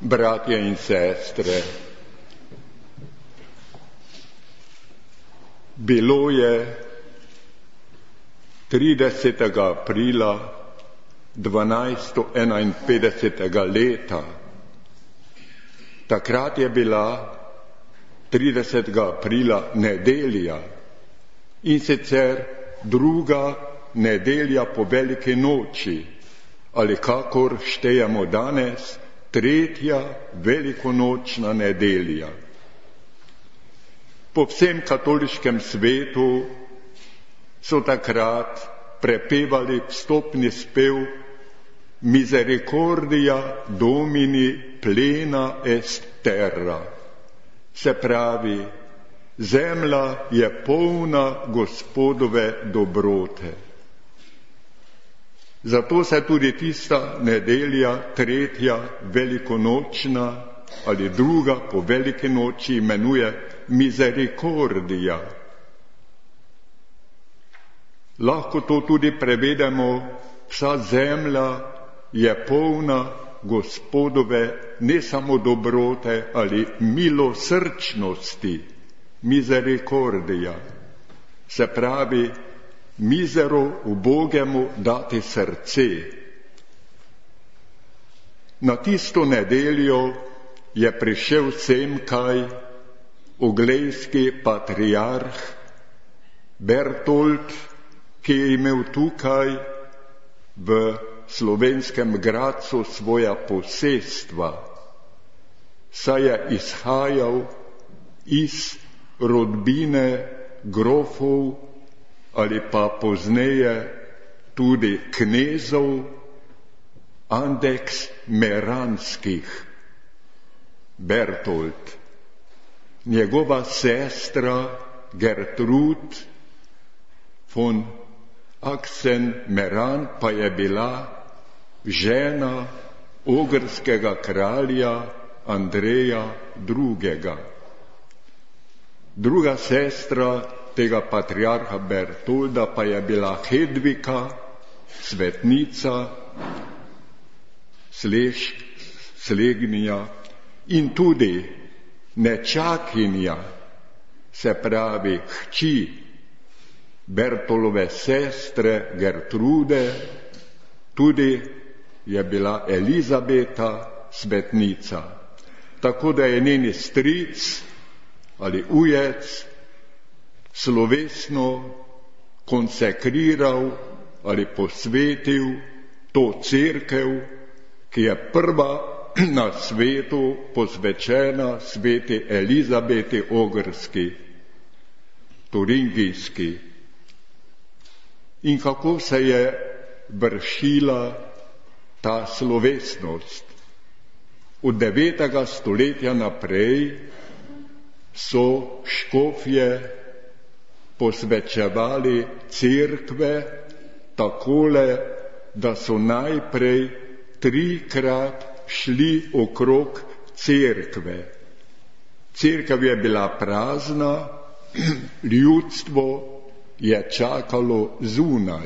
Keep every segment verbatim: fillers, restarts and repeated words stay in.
bratje in sestre, bilo je tridesetega aprila dvanajststo enainpetdesetega leta. Takrat je bila tridesetega aprila nedelja, in sicer druga nedelja po veliki noči, ali kakor štejemo danes, tretja velikonočna nedelja. Po vsem katoliškem svetu so takrat prepevali vstopni spev Misericordia Domini plena est terra. Se pravi, zemlja je polna Gospodove dobrote. Zato se tudi tista nedelja, tretja velikonočna ali druga po veliki noči imenuje Misericordia. Lahko to tudi prevedemo, vsa zemlja je polna Gospodove ne samo dobrote ali milosrčnosti, Misericordia. Se pravi, mizero ubogemu dati srce. Na tisto nedeljo je prišel semkaj oglejski patriarh Bertold, ki je imel tukaj v slovenskem Gradcu svoja posestva, saj je izhajal iz rodbine grofov ali pa pozneje tudi knezov Andeks Meranskih. Bertold. Njegova sestra Gertrud von Axen-Meran pa je bila žena ogrskega kralja Andreja drugega. Druga sestra tega patriarha Bertolda pa je bila Hedvika, svetnica, Slež, Slegnija in tudi nečakinja, se pravi hči Bertolove sestre Gertrude, tudi je bila Elizabeta, svetnica. Tako da je njeni stric ali ujec slovesno konsekriral ali posvetil to cerkev, ki je prva na svetu posvečena sveti Elizabeti Ogrski, Turingijski. In kako se je vršila ta slovesnost? Od devetega stoletja naprej so škofje posvečevali cerkve takole, da so najprej trikrat šli okrog cerkve. Cerkev je bila prazna, ljudstvo je čakalo zunaj.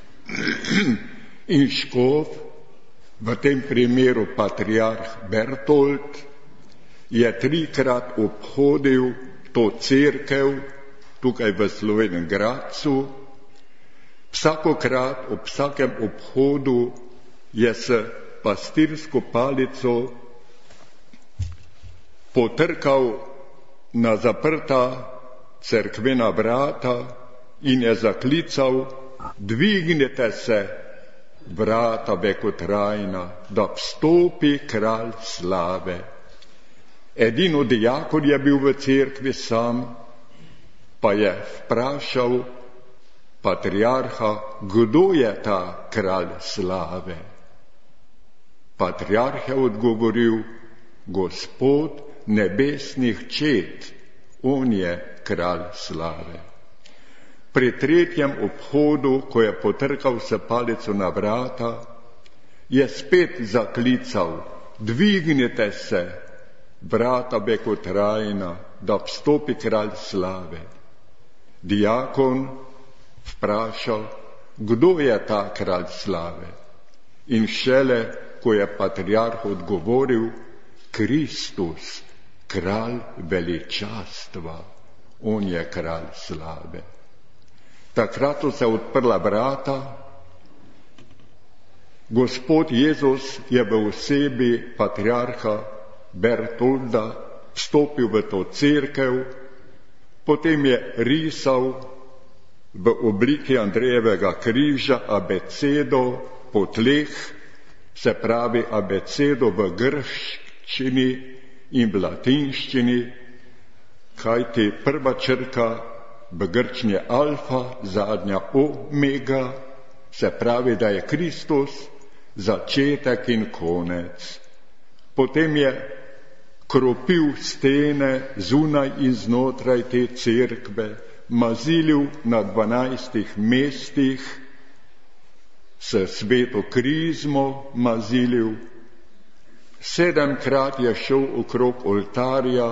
In škof, v tem primeru patriarh Bertold, je trikrat obhodil to cerkev tukaj v Slovenjem Gradcu. Vsakokrat, ob vsakem obhodu je s pastirsko palico potrkal na zaprta cerkvena vrata in je zaklical: dvignite se, vrata vekotrajna, da vstopi kralj slave. Edino dijakon je bil v cerkvi sam, pa je vprašal patriarha, kdo je ta kralj slave. Patriarh je odgovoril: Gospod nebesnih čet, on je kralj slave. Pri tretjem obhodu, ko je potrkal s palico na vrata, je spet zaklical: dvignite se, vrata vekotrajna, da vstopi kralj slave. Dijakon vprašal, kdo je ta kralj slave. In šele, ko je patriarh odgovoril, Kristus, kralj veličastva, on je kralj slave. Takrat so se odprla vrata, Gospod Jezus je v osebi patriarha Bertolda vstopil v to cerkev, potem je risal v obliki Andrejevega križa abecedo po tleh, se pravi abecedo v grščini in v latinščini, kajti prva črka v grčni je alfa, zadnja omega, se pravi, da je Kristus začetek in konec. Potem je kropil stene zunaj in znotraj te cerkve, mazilil na dvanajstih mestih, s sveto krizmo mazilil, sedemkrat je šel okrog oltarja,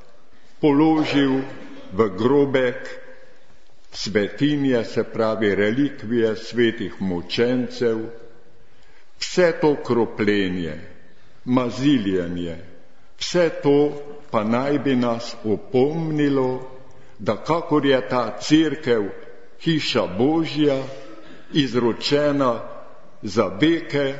položil v grobek svetinje, se pravi relikvije svetih mučencev, vse to kropljenje, maziljenje, vse to pa naj bi nas opomnilo, da kakor je ta cerkev hiša Božja, izročena za veke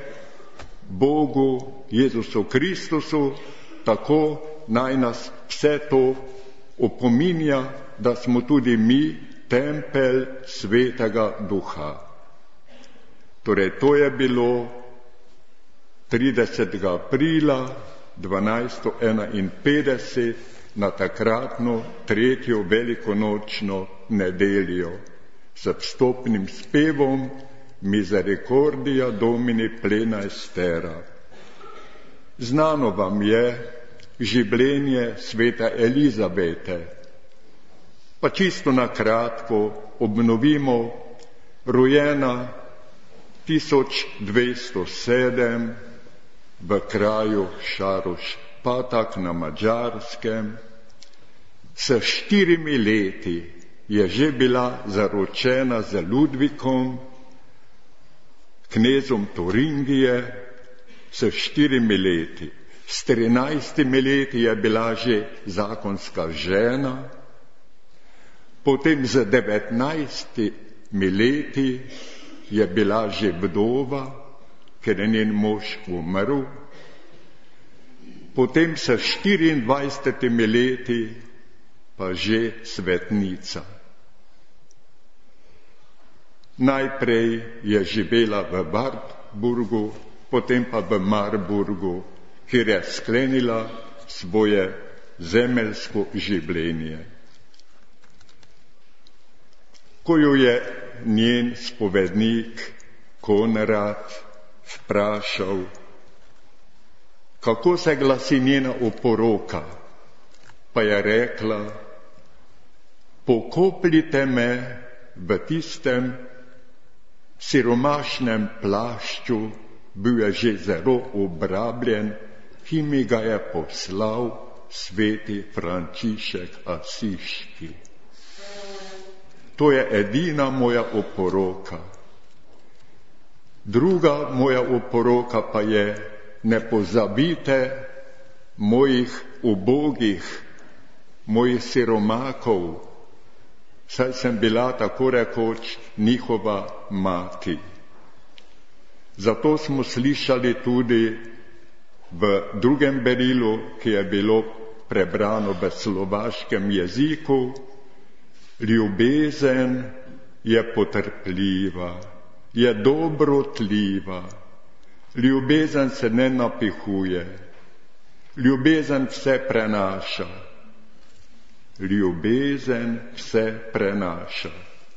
Bogu, Jezusu Kristusu, tako naj nas vse to opominja, da smo tudi mi tempelj Svetega Duha. Torej, to je bilo tridesetega aprila dvanajststo enainpetdeset na takratno tretjo velikonočno nedeljo s vstopnim spevom Misericordia Domini plena estera. Znano vam je življenje svete Elizabete, pa čisto na kratko obnovimo, rojena tisoč dvesto sedem v kraju Šaroš-Patak na Madžarskem. S štirimi leti je že bila zaročena z Ludvikom, knezom Turingije, s štirimi leti. S trinajstimi leti je bila že zakonska žena, potem z devetnajstimi leti je bila že vdova, ker je njen mož umrl, potem s štiriindvajsetimi leti pa že svetnica. Najprej je živela v Wartburgu, potem pa v Marburgu, kjer je sklenila svoje zemeljsko življenje. Ko jo je njen spovednik Konrad vprašal, kako se glasi njena oporoka, pa je rekla, pokopljite me v tistem siromašnem plašču, bil je že zelo obrabljen, ki mi ga je poslal sveti Frančišek Asiški. To je edina moja oporoka. Druga moja oporoka pa je, ne pozabite mojih ubogih, mojih siromakov, saj sem bila tako rekoč njihova mati. Zato smo slišali tudi v drugem berilu, ki je bilo prebrano v slovaškem jeziku, ljubezen je potrpljiva, je dobrotljiva, ljubezen se ne napihuje, ljubezen vse prenaša, ljubezen vse prenaša.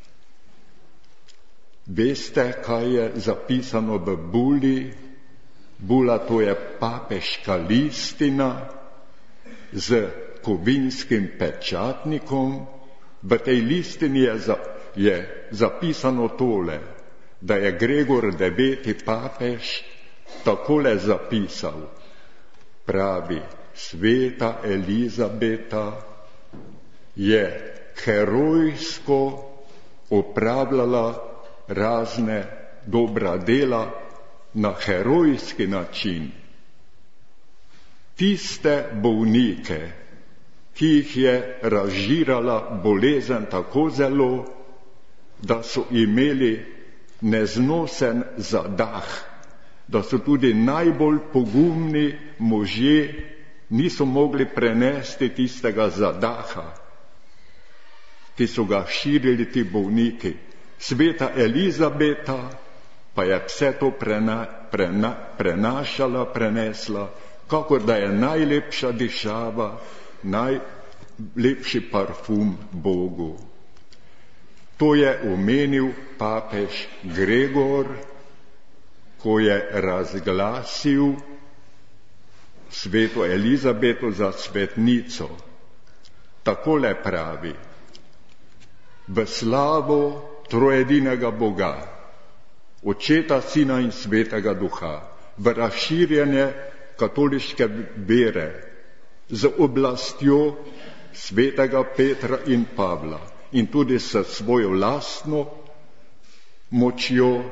Veste, kaj je zapisano v buli? Bula, to je papeška listina z kovinskim pečatnikom. V tej listini je, za, je zapisano tole, da je Gregor deveti papež takole zapisal. Pravi, sveta Elizabeta je herojsko opravljala razne dobra dela na herojski način. tiste bolnike, ki jih je razžirala bolezen tako zelo, da so imeli neznosen zadah, da so tudi najbolj pogumni možje niso mogli prenesti tistega zadaha, ki so ga širili ti bolniki. Sveta Elizabeta pa je vse to prena, prena, prenašala, prenesla, kakor da je najlepša dišava, najlepši parfum Bogu. To je omenil papež Gregor, ko je razglasil sveto Elizabeto za svetnico. Takole pravi: v slavo trojedinega Boga, Očeta, Sina in Svetega Duha, v razširjanje katoliške vere z oblastjo svetega Petra in Pavla in tudi s svojo lastno močjo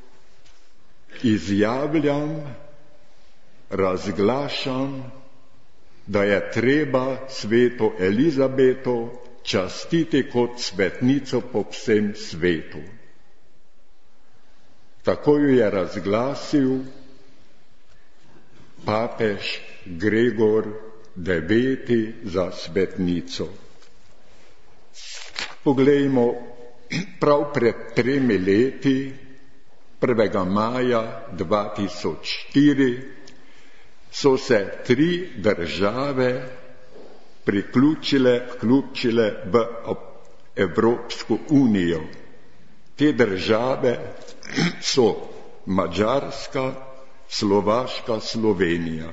izjavljam, razglašam, da je treba sveto Elizabeto častiti kot svetnico po vsem svetu. Tako jo je razglasil papež Gregor deveti za svetnico. Poglejmo, prav pred tremi leti, prvega maja dva tisoč štiri, so se tri države priključile, vključile v Evropsko unijo. Te države so Madžarska, Slovaška, Slovenija.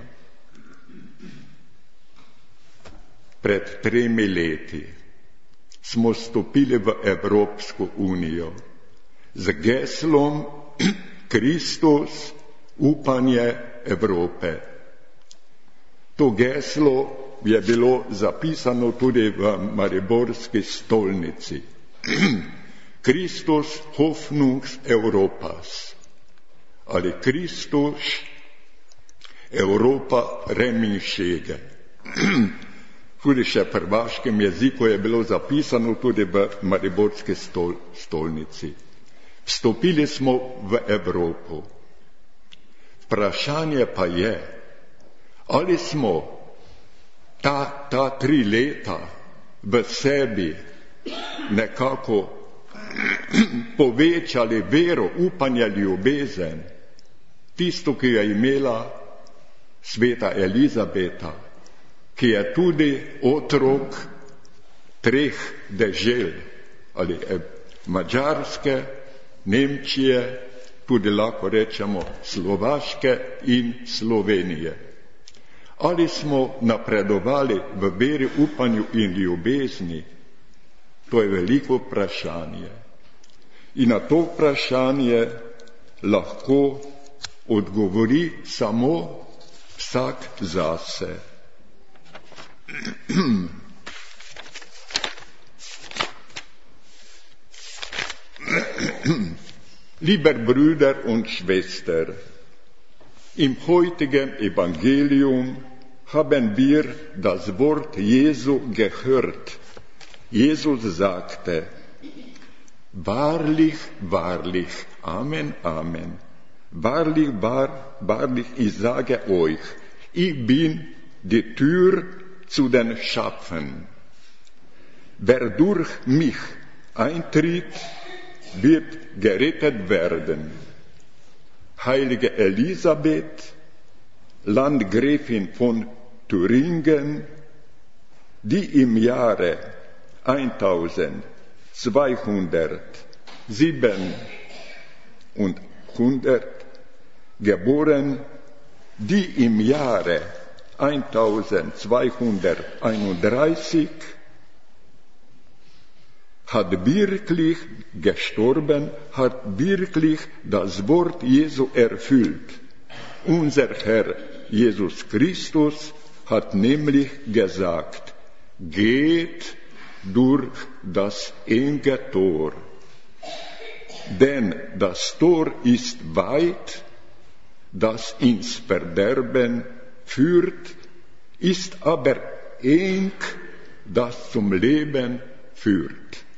Pred tremi leti smo stopili v Evropsko unijo z geslom Kristus, upanje Evrope. To geslo je bilo zapisano tudi v mariborski stolnici. Christus Hoffnung Europas ali Kristus Europa Reminšege. Tudi še v hrvaškem jeziku je bilo zapisano tudi v mariborski stol, stolnici. Vstopili smo v Evropo. Vprašanje pa je, ali smo ta, ta tri leta v sebi nekako povečali vero, upanje, ljubezen, tisto, ki je imela sveta Elizabeta, ki je tudi otrok treh dežel, ali Madžarske, Nemčije, tudi lahko rečemo Slovaške in Slovenije. Ali smo napredovali v veri, upanju in ljubezni? To je veliko vprašanje. In na to vprašanje lahko odgovori samo vsak zase. Lieber Brüder und Schwester, im heutigen Evangelium haben wir das Wort Jesu gehört. Jesus sagte: Wahrlich, wahrlich, Amen, Amen. Wahrlich, wahr, wahrlich, ich sage euch, ich bin die Tür zu den Schafen. Wer durch mich eintritt, wird gerettet werden. Heilige Elisabeth, Landgräfin von Thüringen, die im Jahre eintausendzweihundertsiebenhundert geboren, die im Jahre eintausendzweihunderteinunddreißig hat wirklich gestorben, hat wirklich das Wort Jesu erfüllt. Unser Herr Jesus Christus hat nämlich gesagt: Geht durch das enge Tor. Denn das Tor ist weit, das ins Verderben führt, ist aber eng, das zum Leben führt.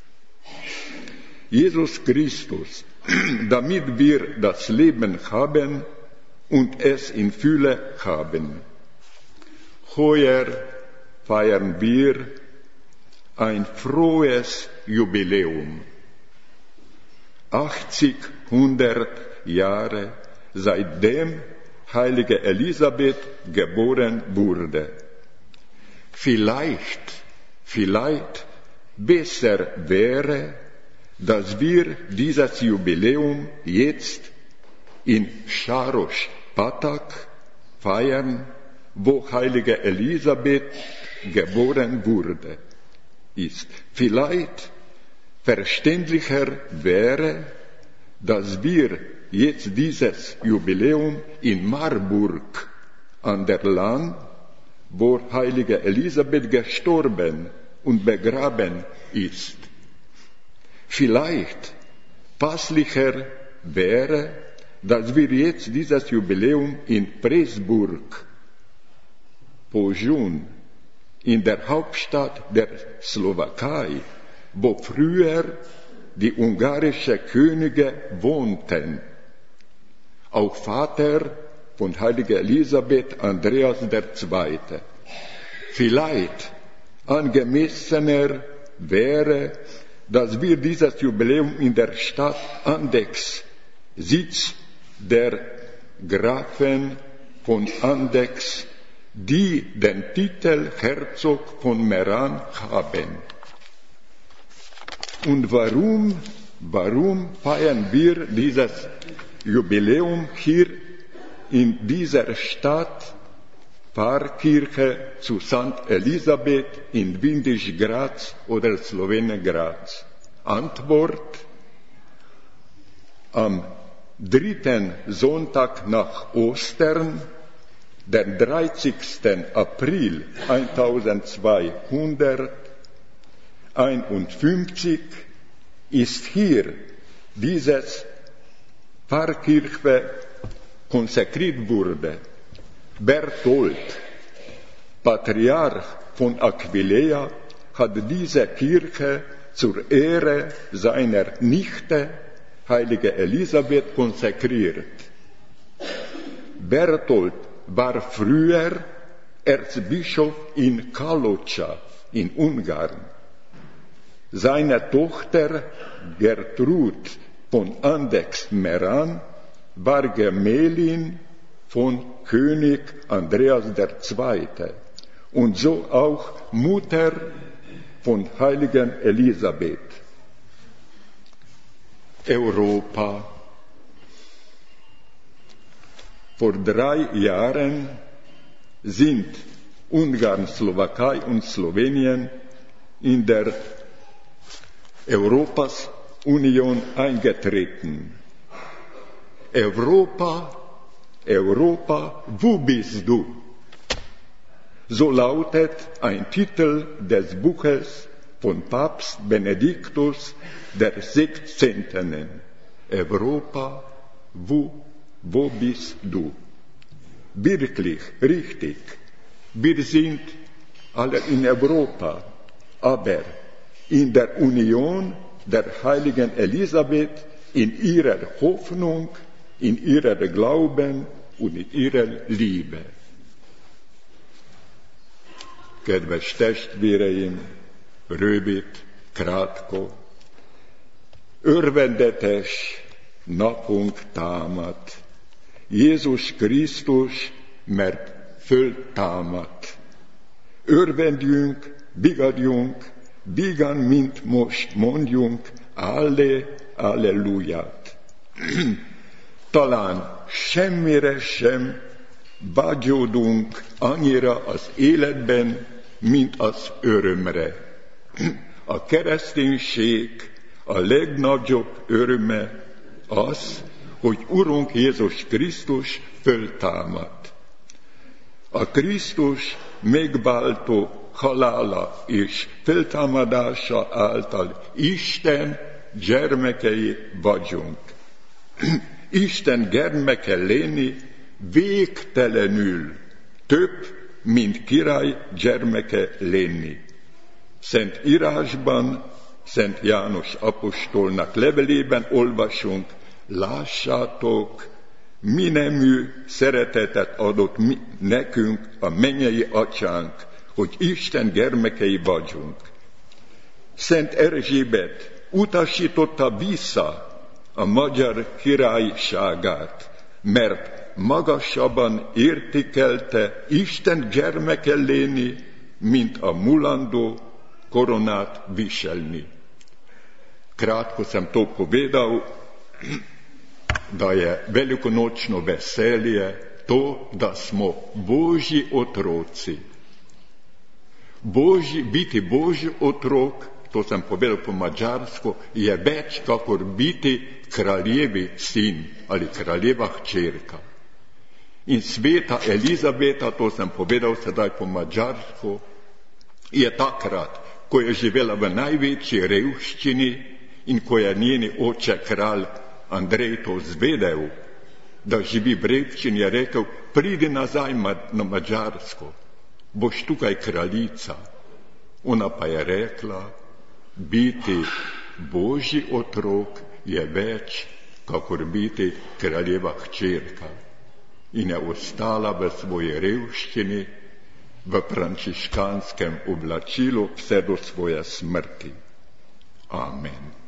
Jesus Christus, damit wir das Leben haben und es in Fülle haben. Heuer feiern wir ein frohes Jubiläum. achtzig, hundert Jahre seitdem heilige Elisabeth geboren wurde. Vielleicht, vielleicht besser wäre, dass wir dieses Jubiläum jetzt in Scharosh Patak feiern, wo heilige Elisabeth geboren wurde, ist. Vielleicht verständlicher wäre, dass wir jetzt dieses Jubiläum in Marburg an der Lahn, wo heilige Elisabeth gestorben und begraben ist. Vielleicht passlicher wäre, dass wir jetzt dieses Jubiläum in Pressburg, Pozsony, in der Hauptstadt der Slowakei, wo früher die ungarischen Könige wohnten, auch Vater von heiliger Elisabeth, Andreas der Zweite. Vielleicht angemessener wäre, dass wir dieses Jubiläum in der Stadt Andechs, Sitz der Grafen von Andechs, die den Titel Herzog von Meran haben. Und warum, warum feiern wir dieses Jubiläum hier in dieser Stadt, Pfarrkirche zu Sankt Elisabeth in Windisch-Graz oder Slowenien-Graz? Antwort: Am dritten Sonntag nach Ostern, den dreißigsten April eintausendzweihunderteinundfünfzig, ist hier dieses Pfarrkirche konsekriert wurde. Berthold, Patriarch von Aquileia, hat diese Kirche zur Ehre seiner Nichte, heilige Elisabeth, konsekriert. Berthold war früher Erzbischof in Kalocsa in Ungarn. Seine Tochter Gertrud von Andechs-Meran war Gemelin von König Andreas der Zweite und so auch Mutter von heiligen Elisabeth. Europa. Vor drei Jahren sind Ungarn, Slowakei und Slowenien in der Europas Union eingetreten. Europa, Europa, wo bist du? So lautet ein Titel des Buches von Papst Benediktus der Sechzehnten. Europa, wo, wo bist du? Wirklich, richtig. Wir sind alle in Europa, aber in der Union der heiligen Elisabeth, in ihrer Hoffnung, in ihrer Glauben und in ihrer Liebe. Kedves testvéreim, rövid, krátko, örvendetes napunk támad. Jézus Krisztus, mert föltámad. Örvendjünk, bigadjunk, bígan, mint most mondjunk, alle, alleluját. Talán semmire sem vágyódunk annyira az életben, mint az örömre. A kereszténység a legnagyobb öröme az, hogy Urunk Jézus Krisztus föltámad. A Krisztus megváltó halála és föltámadása által Isten gyermekei vagyunk. Isten gyermeke lenni végtelenül több, mint király gyermeke lenni. Szent írásban, Szent János apostolnak levelében olvasunk, lássátok, mi nemű szeretetet adott mi, nekünk a mennyei atyánk, hogy Isten gyermekei vagyunk. Szent Erzsébet utasította vissza a magyar királyságát, mert magasabban értékelte Isten gyermeke lenni, mint a mulandó koronát viselni. Kratko sam to povedal, da je velikonočno veselje to, da smo Božji otroci. Božji, biti Božji otrok, to sem povedal po mađarsko, je več kakor biti kraljevi sin ali kraljeva hčerka. In sveta Elizabeta, to sem povedal sedaj po mađarsko, je takrat, ko je živela v največji revščini in ko je njeni oče kralj Andrej to zvedel, da živi v revščini, je rekel, pridi nazaj na Mađarsko, boš tukaj kraljica. Ona pa je rekla, biti Božji otrok je več, kakor biti kraljeva hčerka. In je ostala v svoji revščini, v frančiškanskem oblačilu vse do svoje smrti. Amen.